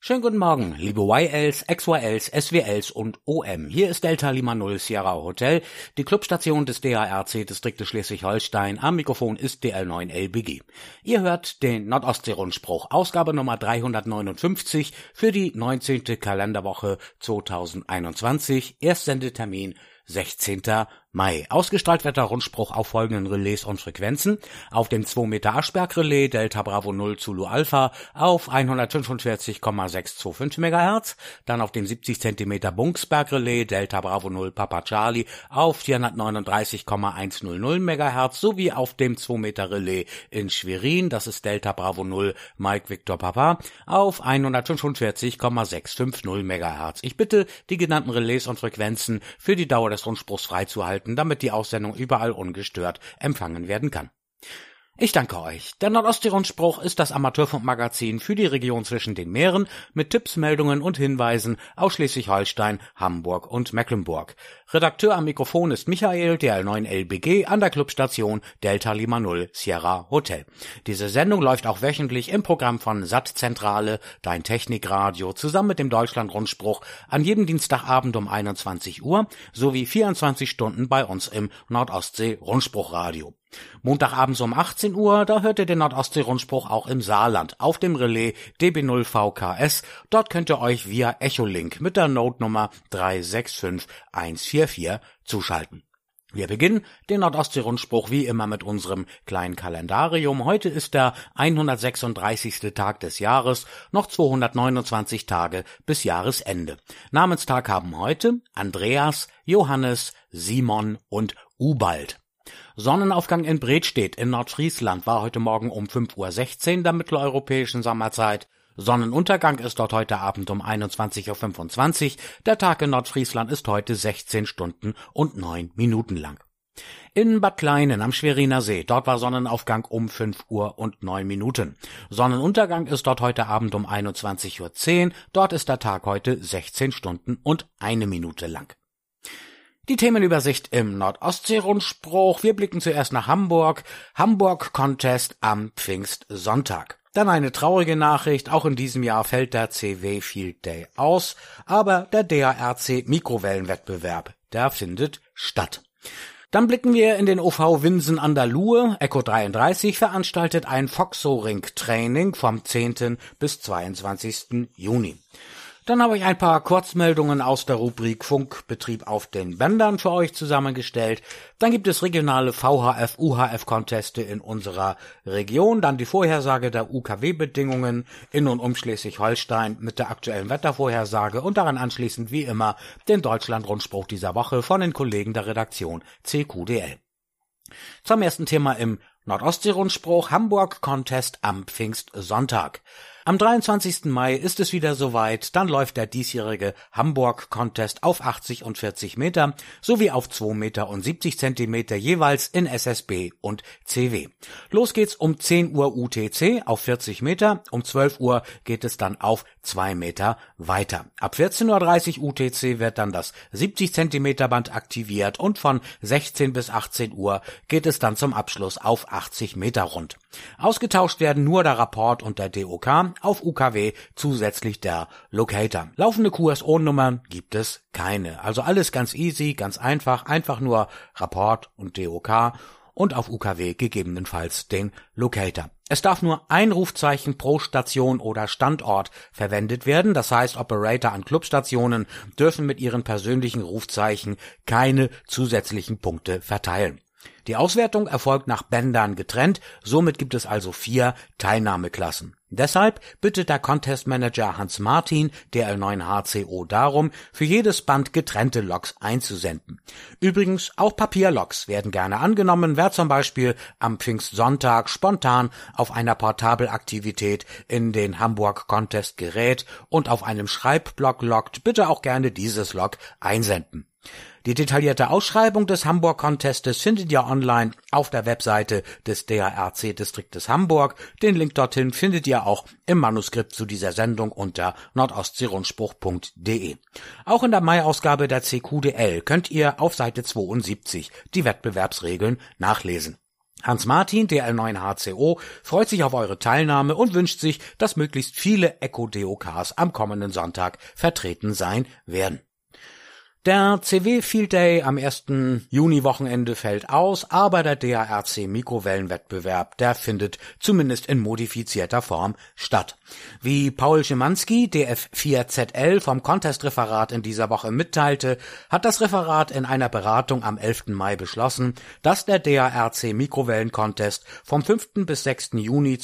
Schönen guten Morgen, liebe YLs, XYLs, SWLs und OM. Hier ist Delta Lima 0 Sierra Hotel, die Clubstation des DARC-Distriktes Schleswig-Holstein. Am Mikrofon ist DL9LBG. Ihr hört den Nordostsee-Rundspruch, Ausgabe Nummer 359 für die 19. Kalenderwoche 2021, Erstsendetermin 16. Mai. Ausgestrahlt wird der Rundspruch auf folgenden Relais und Frequenzen: auf dem 2 Meter Aschberg-Relais Delta Bravo 0 Zulu Alpha auf 145,625 MHz, dann auf dem 70 cm Bunksberg-Relais Delta Bravo 0 Papa Charlie auf 439,100 MHz sowie auf dem 2 Meter Relais in Schwerin, das ist Delta Bravo 0 Mike Victor Papa, auf 145,650 MHz. Ich bitte, die genannten Relais und Frequenzen für die Dauer des Rundspruchs freizuhalten, damit die Aussendung überall ungestört empfangen werden kann. Ich danke euch. Der Nordostsee-Rundspruch ist das Amateurfunkmagazin für die Region zwischen den Meeren mit Tipps, Meldungen und Hinweisen aus Schleswig-Holstein, Hamburg und Mecklenburg. Redakteur am Mikrofon ist Michael, DL9LBG, an der Clubstation Delta Lima 0 Sierra Hotel. Diese Sendung läuft auch wöchentlich im Programm von Sattzentrale, Dein Technikradio, zusammen mit dem Deutschland-Rundspruch an jedem Dienstagabend um 21 Uhr sowie 24 Stunden bei uns im Nordostsee-Rundspruchradio. Montagabends um 18 Uhr, da hört ihr den Nordostsee-Rundspruch auch im Saarland auf dem Relais DB0VKS. Dort könnt ihr euch via Echolink mit der Notenummer 365144 zuschalten. Wir beginnen den Nordostsee-Rundspruch wie immer mit unserem kleinen Kalendarium. Heute ist der 136. Tag des Jahres, noch 229 Tage bis Jahresende. Namenstag haben heute Andreas, Johannes, Simon und Ubald. Sonnenaufgang in Bredstedt in Nordfriesland war heute Morgen um 5:16 Uhr der mitteleuropäischen Sommerzeit. Sonnenuntergang ist dort heute Abend um 21:25 Uhr. Der Tag in Nordfriesland ist heute 16 Stunden und 9 Minuten lang. In Bad Kleinen am Schweriner See, dort war Sonnenaufgang um 5:09 Uhr. Sonnenuntergang ist dort heute Abend um 21:10 Uhr. Dort ist der Tag heute 16 Stunden und 1 Minute lang. Die Themenübersicht im Nordostsee-Rundspruch. Wir blicken zuerst nach Hamburg. Hamburg-Contest am Pfingstsonntag. Dann eine traurige Nachricht. Auch in diesem Jahr fällt der CW Field Day aus. Aber der DARC-Mikrowellenwettbewerb, der findet statt. Dann blicken wir in den OV Winsen an der Luhe. Echo 33 veranstaltet ein Foxo-Ring-Training vom 10. bis 22. Juni. Dann habe ich ein paar Kurzmeldungen aus der Rubrik Funkbetrieb auf den Bändern für euch zusammengestellt. Dann gibt es regionale VHF-UHF-Conteste in unserer Region. Dann die Vorhersage der UKW-Bedingungen in und um Schleswig-Holstein mit der aktuellen Wettervorhersage und daran anschließend wie immer den Deutschland-Rundspruch dieser Woche von den Kollegen der Redaktion CQDL. Zum ersten Thema im Nordostsee-Rundspruch: Hamburg-Contest am Pfingstsonntag. Am 23. Mai ist es wieder soweit, dann läuft der diesjährige Hamburg-Contest auf 80 und 40 Meter sowie auf 2 Meter und 70 Zentimeter jeweils in SSB und CW. Los geht's um 10 Uhr UTC auf 40 Meter, um 12 Uhr geht es dann auf 2 Meter weiter. Ab 14:30 Uhr UTC wird dann das 70 Zentimeter Band aktiviert und von 16 bis 18 Uhr geht es dann zum Abschluss auf 80 Meter rund. Ausgetauscht werden nur der Rapport und der DOK, auf UKW zusätzlich der Locator. Laufende QSO-Nummern gibt es keine. Also alles ganz easy, ganz einfach nur Rapport und DOK und auf UKW gegebenenfalls den Locator. Es darf nur ein Rufzeichen pro Station oder Standort verwendet werden. Das heißt, Operator an Clubstationen dürfen mit ihren persönlichen Rufzeichen keine zusätzlichen Punkte verteilen. Die Auswertung erfolgt nach Bändern getrennt, somit gibt es also 4 Teilnahmeklassen. Deshalb bittet der Contest Manager Hans Martin, DL9HCO, darum, für jedes Band getrennte Logs einzusenden. Übrigens, auch Papierlogs werden gerne angenommen. Wer zum Beispiel am Pfingstsonntag spontan auf einer Portabelaktivität in den Hamburg Contest gerät und auf einem Schreibblock loggt, bitte auch gerne dieses Log einsenden. Die detaillierte Ausschreibung des Hamburg-Contestes findet ihr online auf der Webseite des DARC-Distriktes Hamburg. Den Link dorthin findet ihr auch im Manuskript zu dieser Sendung unter nordostseerundspruch.de. Auch in der Mai-Ausgabe der CQDL könnt ihr auf Seite 72 die Wettbewerbsregeln nachlesen. Hans-Martin, DL9HCO, freut sich auf eure Teilnahme und wünscht sich, dass möglichst viele Eco-DOKs am kommenden Sonntag vertreten sein werden. Der CW Field Day am 1. Juni-Wochenende fällt aus, aber der DARC Mikrowellenwettbewerb, der findet zumindest in modifizierter Form statt. Wie Paul Schimanski, DF4ZL vom Contest-Referat in dieser Woche mitteilte, hat das Referat in einer Beratung am 11. Mai beschlossen, dass der DARC Mikrowellen-Contest vom 5. bis 6. Juni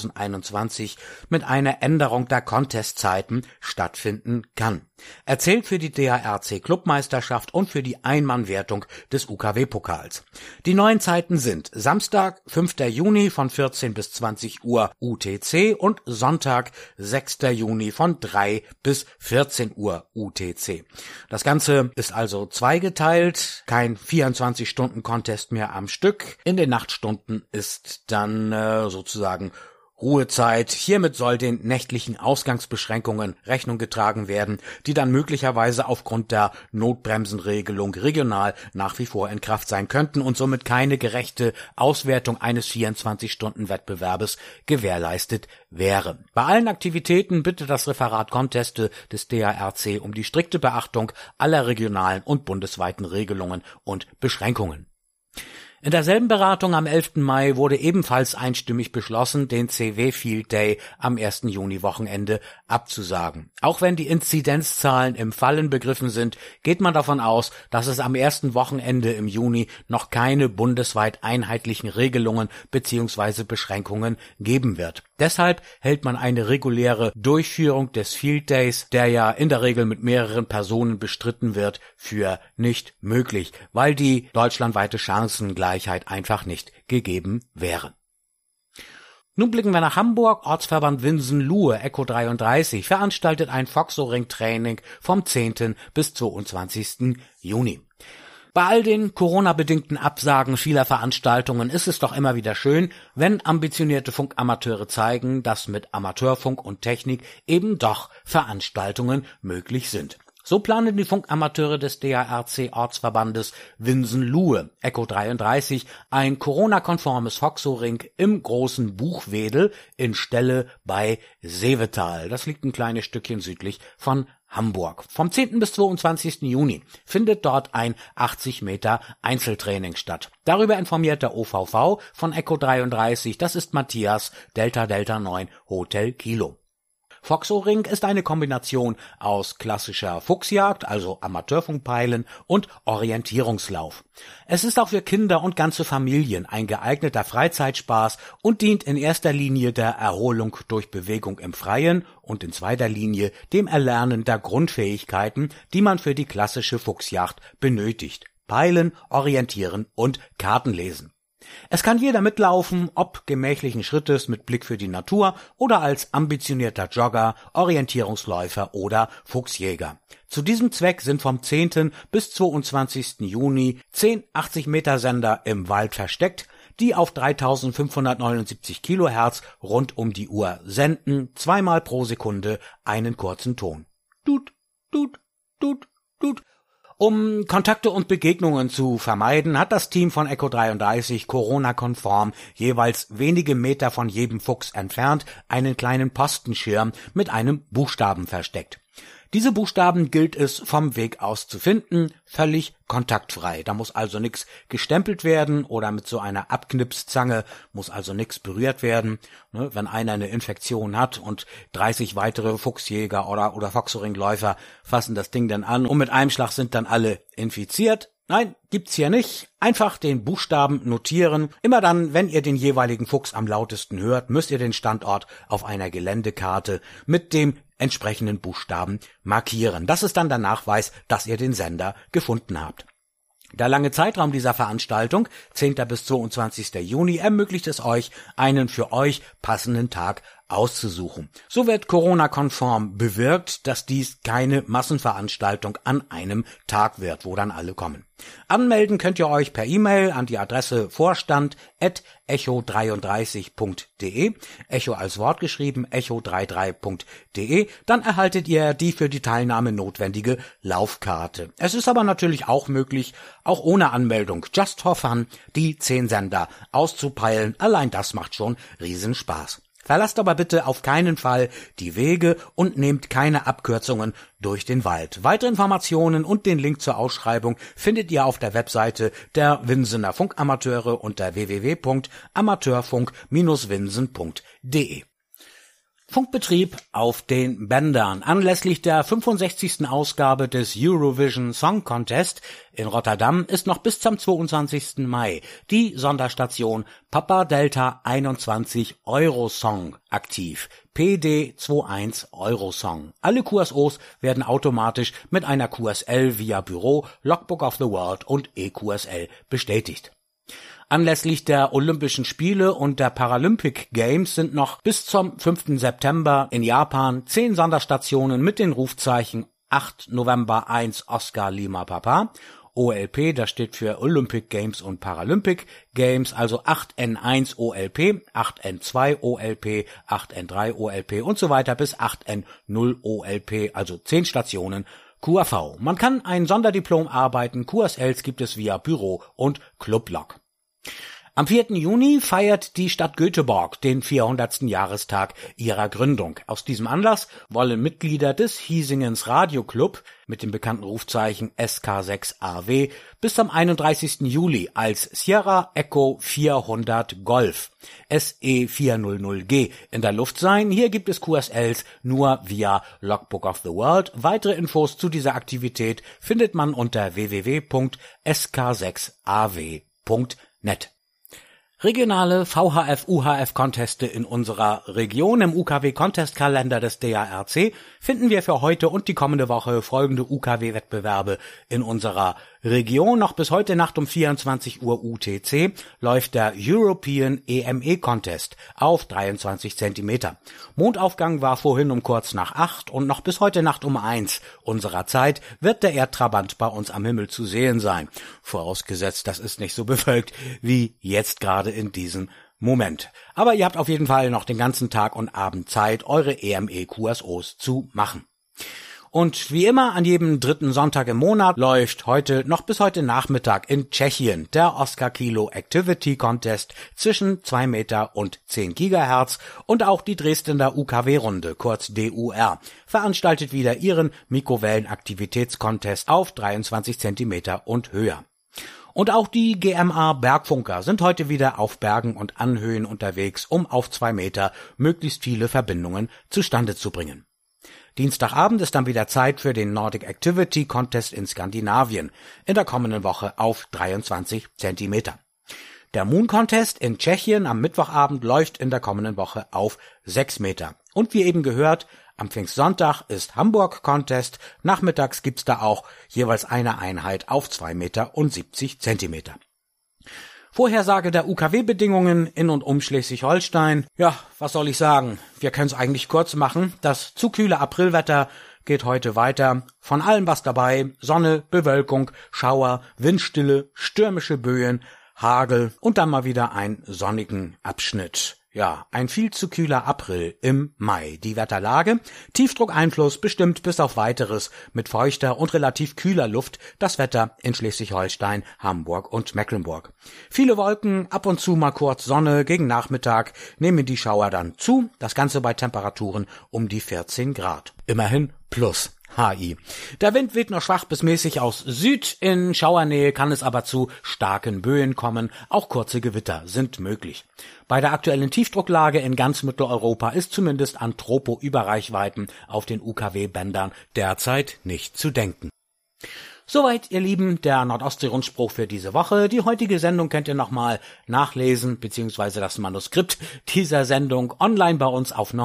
2021 mit einer Änderung der Contestzeiten stattfinden kann. Er zählt für die DARC Clubmeisterschaft und für die Einmannwertung des UKW-Pokals. Die neuen Zeiten sind Samstag, 5. Juni von 14 bis 20 Uhr UTC und Sonntag, 6. Juni von 3 bis 14 Uhr UTC. Das Ganze ist also zweigeteilt, kein 24-Stunden-Contest mehr am Stück. In den Nachtstunden ist dann sozusagen Ruhezeit. Hiermit soll den nächtlichen Ausgangsbeschränkungen Rechnung getragen werden, die dann möglicherweise aufgrund der Notbremsenregelung regional nach wie vor in Kraft sein könnten und somit keine gerechte Auswertung eines 24-Stunden-Wettbewerbes gewährleistet wäre. Bei allen Aktivitäten bittet das Referat Conteste des DARC um die strikte Beachtung aller regionalen und bundesweiten Regelungen und Beschränkungen. In derselben Beratung am 11. Mai wurde ebenfalls einstimmig beschlossen, den CW Field Day am 1. Juni-Wochenende abzusagen. Auch wenn die Inzidenzzahlen im Fallen begriffen sind, geht man davon aus, dass es am ersten Wochenende im Juni noch keine bundesweit einheitlichen Regelungen bzw. Beschränkungen geben wird. Deshalb hält man eine reguläre Durchführung des Field Days, der ja in der Regel mit mehreren Personen bestritten wird, für nicht möglich, weil die deutschlandweite Chancengleichheit einfach nicht gegeben wäre. Nun blicken wir nach Hamburg. Ortsverband Winsen-Luhe, Eco 33, veranstaltet ein Foxoring-Training vom 10. bis 22. Juni. Bei all den Corona-bedingten Absagen vieler Veranstaltungen ist es doch immer wieder schön, wenn ambitionierte Funkamateure zeigen, dass mit Amateurfunk und Technik eben doch Veranstaltungen möglich sind. So planen die Funkamateure des DARC-Ortsverbandes Winsen-Luhe, Eco 33, ein Corona-konformes Foxoring im großen Buchwedel in Stelle bei Seevetal. Das liegt ein kleines Stückchen südlich von Hamburg. Vom 10. bis 22. Juni findet dort ein 80 Meter Einzeltraining statt. Darüber informiert der OVV von Eco 33, das ist Matthias, Delta Delta 9 Hotel Kilo. Foxoring ist eine Kombination aus klassischer Fuchsjagd, also Amateurfunkpeilen, und Orientierungslauf. Es ist auch für Kinder und ganze Familien ein geeigneter Freizeitspaß und dient in erster Linie der Erholung durch Bewegung im Freien und in zweiter Linie dem Erlernen der Grundfähigkeiten, die man für die klassische Fuchsjagd benötigt: Peilen, Orientieren und Kartenlesen. Es kann jeder mitlaufen, ob gemächlichen Schrittes mit Blick für die Natur oder als ambitionierter Jogger, Orientierungsläufer oder Fuchsjäger. Zu diesem Zweck sind vom 10. bis 22. Juni 10 80-Meter-Sender im Wald versteckt, die auf 3579 Kilohertz rund um die Uhr senden, zweimal pro Sekunde einen kurzen Ton. Tut, tut, tut, tut. Um Kontakte und Begegnungen zu vermeiden, hat das Team von Eco 33 Corona-konform jeweils wenige Meter von jedem Fuchs entfernt einen kleinen Postenschirm mit einem Buchstaben versteckt. Diese Buchstaben gilt es vom Weg aus zu finden, völlig kontaktfrei. Da muss also nichts gestempelt werden oder mit so einer Abknipszange muss also nichts berührt werden. Wenn einer eine Infektion hat und 30 weitere Fuchsjäger oder Foxoringläufer fassen das Ding dann an und mit einem Schlag sind dann alle infiziert. Nein, gibt's hier nicht. Einfach den Buchstaben notieren. Immer dann, wenn ihr den jeweiligen Fuchs am lautesten hört, müsst ihr den Standort auf einer Geländekarte mit dem entsprechenden Buchstaben markieren. Das ist dann der Nachweis, dass ihr den Sender gefunden habt. Der lange Zeitraum dieser Veranstaltung, 10. bis 22. Juni, ermöglicht es euch, einen für euch passenden Tag auszusuchen. So wird Corona-konform bewirkt, dass dies keine Massenveranstaltung an einem Tag wird, wo dann alle kommen. Anmelden könnt ihr euch per E-Mail an die Adresse vorstand@echo33.de, Echo als Wort geschrieben, echo33.de, dann erhaltet ihr die für die Teilnahme notwendige Laufkarte. Es ist aber natürlich auch möglich, auch ohne Anmeldung, just for fun, die 10 Sender auszupeilen. Allein das macht schon Riesenspaß. Verlasst aber bitte auf keinen Fall die Wege und nehmt keine Abkürzungen durch den Wald. Weitere Informationen und den Link zur Ausschreibung findet ihr auf der Webseite der Winsener Funkamateure unter www.amateurfunk-winsen.de. Funkbetrieb auf den Bändern. Anlässlich der 65. Ausgabe des Eurovision Song Contest in Rotterdam ist noch bis zum 22. Mai die Sonderstation Papa Delta 21 Eurosong aktiv. PD21 Eurosong. Alle QSOs werden automatisch mit einer QSL via Büro, Logbook of the World und EQSL bestätigt. Anlässlich der Olympischen Spiele und der Paralympic Games sind noch bis zum 5. September in Japan 10 Sonderstationen mit den Rufzeichen 8 November 1 Oscar Lima Papa, OLP, das steht für Olympic Games und Paralympic Games, also 8N1 OLP, 8N2 OLP, 8N3 OLP und so weiter bis 8N0 OLP, also 10 Stationen QAV. Man kann ein Sonderdiplom arbeiten, QSLs gibt es via Büro und Clublog. Am 4. Juni feiert die Stadt Göteborg den 400. Jahrestag ihrer Gründung. Aus diesem Anlass wollen Mitglieder des Hiesingens Radioclub mit dem bekannten Rufzeichen SK6AW bis zum 31. Juli als Sierra Echo 400 Golf SE400G in der Luft sein. Hier gibt es QSLs nur via Logbook of the World. Weitere Infos zu dieser Aktivität findet man unter www.sk6aw.net. Regionale VHF-UHF-Conteste in unserer Region. Im UKW-Contest-Kalender des DARC finden wir für heute und die kommende Woche folgende UKW-Wettbewerbe in unserer Region. Noch bis heute Nacht um 24 Uhr UTC läuft der European EME-Contest auf 23 Zentimeter. Mondaufgang war vorhin um kurz nach 8 und noch bis heute Nacht um 1 unserer Zeit wird der Erdtrabant bei uns am Himmel zu sehen sein. Vorausgesetzt, das ist nicht so bewölkt wie jetzt gerade in diesem Moment. Aber ihr habt auf jeden Fall noch den ganzen Tag und Abend Zeit, eure EME-QSOs zu machen. Und wie immer an jedem 3. Sonntag im Monat läuft heute noch bis heute Nachmittag in Tschechien der Oscar Kilo Activity Contest zwischen 2 Meter und 10 Gigahertz und auch die Dresdner UKW-Runde, kurz DUR, veranstaltet wieder ihren Mikrowellen-Aktivitätscontest auf 23 Zentimeter und höher. Und auch die GMA Bergfunker sind heute wieder auf Bergen und Anhöhen unterwegs, um auf 2 Meter möglichst viele Verbindungen zustande zu bringen. Dienstagabend ist dann wieder Zeit für den Nordic Activity Contest in Skandinavien in der kommenden Woche auf 23 Zentimeter. Der Moon Contest in Tschechien am Mittwochabend läuft in der kommenden Woche auf 6 Meter. Und wie eben gehört, am Pfingstsonntag ist Hamburg Contest. Nachmittags gibt's da auch jeweils eine Einheit auf 2 Meter und 70 Zentimeter. Vorhersage der UKW-Bedingungen in und um Schleswig-Holstein. Ja, was soll ich sagen? Wir können es eigentlich kurz machen. Das zu kühle Aprilwetter geht heute weiter. Von allem was dabei. Sonne, Bewölkung, Schauer, Windstille, stürmische Böen, Hagel und dann mal wieder einen sonnigen Abschnitt. Ja, ein viel zu kühler April im Mai. Die Wetterlage, Tiefdruckeinfluss bestimmt bis auf Weiteres mit feuchter und relativ kühler Luft das Wetter in Schleswig-Holstein, Hamburg und Mecklenburg. Viele Wolken, ab und zu mal kurz Sonne, gegen Nachmittag nehmen die Schauer dann zu, das Ganze bei Temperaturen um die 14 Grad. Immerhin plus HI. Der Wind weht nur schwach bis mäßig aus Süd, in Schauernähe kann es aber zu starken Böen kommen, auch kurze Gewitter sind möglich. Bei der aktuellen Tiefdrucklage in ganz Mitteleuropa ist zumindest an Tropo-Überreichweiten auf den UKW-Bändern derzeit nicht zu denken. Soweit, ihr Lieben, der Nordostsee-Rundspruch für diese Woche. Die heutige Sendung könnt ihr nochmal nachlesen, beziehungsweise das Manuskript dieser Sendung online bei uns auf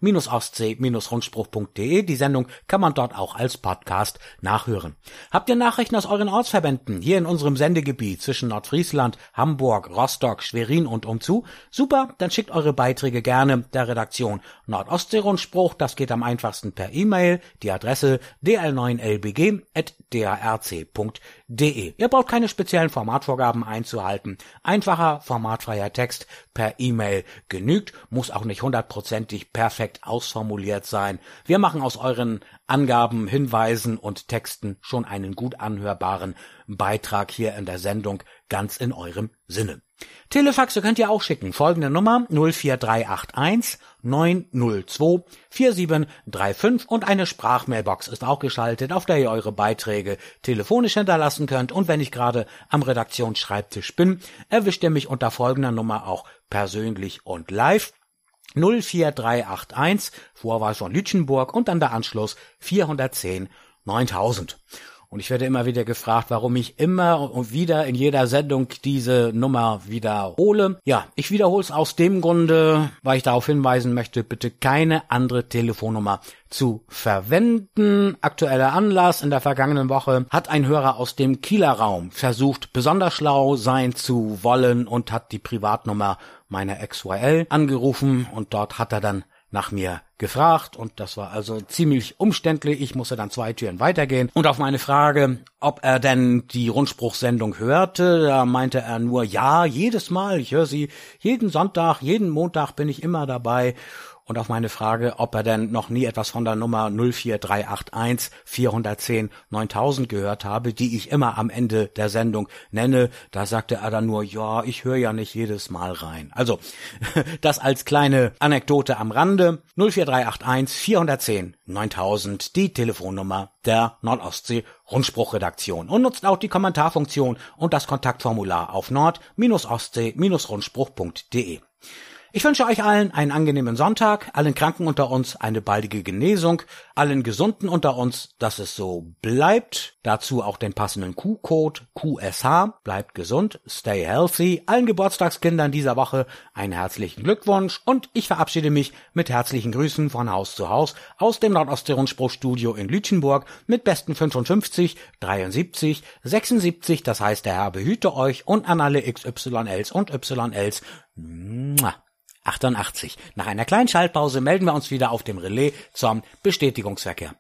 nord-ostsee-rundspruch.de. Die Sendung kann man dort auch als Podcast nachhören. Habt ihr Nachrichten aus euren Ortsverbänden hier in unserem Sendegebiet zwischen Nordfriesland, Hamburg, Rostock, Schwerin und umzu? Super, dann schickt eure Beiträge gerne der Redaktion Nordostsee-Rundspruch. Das geht am einfachsten per E-Mail. Die Adresse dl9lbg@drrc.de. Ihr braucht keine speziellen Formatvorgaben einzuhalten. Einfacher, formatfreier Text per E-Mail genügt, muss auch nicht 100%ig perfekt ausformuliert sein. Wir machen aus euren Angaben, Hinweisen und Texten schon einen gut anhörbaren Beitrag hier in der Sendung, ganz in eurem Sinne. Telefaxe könnt ihr auch schicken. Folgende Nummer 04381 902 4735 und eine Sprachmailbox ist auch geschaltet, auf der ihr eure Beiträge telefonisch hinterlassen könnt. Und wenn ich gerade am Redaktionsschreibtisch bin, erwischt ihr mich unter folgender Nummer auch persönlich und live. 04381, Vorwahl von Lütchenburg und dann der Anschluss 410 9000. Und ich werde immer wieder gefragt, warum ich immer und wieder in jeder Sendung diese Nummer wiederhole. Ja, ich wiederhole es aus dem Grunde, weil ich darauf hinweisen möchte, bitte keine andere Telefonnummer zu verwenden. Aktueller Anlass: in der vergangenen Woche hat ein Hörer aus dem Kieler Raum versucht, besonders schlau sein zu wollen und hat die Privatnummer meiner XYL angerufen und dort hat er dann nach mir gefragt und das war also ziemlich umständlich. Ich musste dann 2 Türen weitergehen und auf meine Frage, ob er denn die Rundspruchsendung hörte, da meinte er nur, ja, jedes Mal, ich höre sie jeden Sonntag, jeden Montag bin ich immer dabei. Und auf meine Frage, ob er denn noch nie etwas von der Nummer 04381 410 9000 gehört habe, die ich immer am Ende der Sendung nenne, da sagte er dann nur, ja, ich höre ja nicht jedes Mal rein. Also, das als kleine Anekdote am Rande. 04381 410 9000, die Telefonnummer der Nordostsee-Rundspruchredaktion. Und nutzt auch die Kommentarfunktion und das Kontaktformular auf nord-ostsee-rundspruch.de. Ich wünsche euch allen einen angenehmen Sonntag, allen Kranken unter uns eine baldige Genesung, allen Gesunden unter uns, dass es so bleibt. Dazu auch den passenden Q-Code QSH. Bleibt gesund, stay healthy. Allen Geburtstagskindern dieser Woche einen herzlichen Glückwunsch und ich verabschiede mich mit herzlichen Grüßen von Haus zu Haus aus dem Nordostsee-Rundspruchstudio in Lütchenburg mit besten 55, 73, 76, das heißt, der Herr behüte euch und an alle XYLs und YLs. 88. Nach einer kleinen Schaltpause melden wir uns wieder auf dem Relais zum Bestätigungsverkehr.